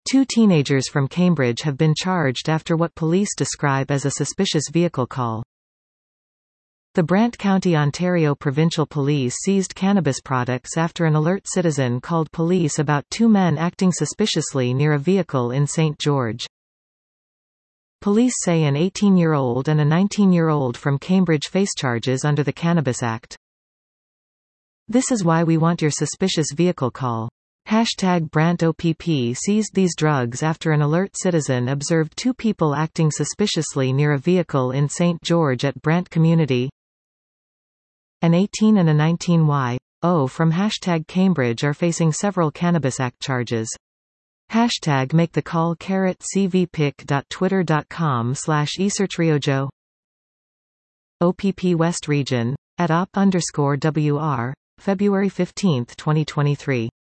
Two teenagers from Cambridge have been charged after what police describe as a suspicious vehicle call. The Brant County, Ontario Provincial Police seized cannabis products after an alert citizen called police about two men acting suspiciously near a vehicle in St. George. Police say an 18-year-old and a 19-year-old from Cambridge face charges under the Cannabis Act. This is why we want your suspicious vehicle call. #BrantOPP seized these drugs after an alert citizen observed two people acting suspiciously near a vehicle in St. George at Brant Community. An 18 and a 19-year-old from #Cambridge are facing several Cannabis Act charges. #make the call @cvpic.twitter.com/esearchriojo OPP West Region @op_WR February 15, 2023.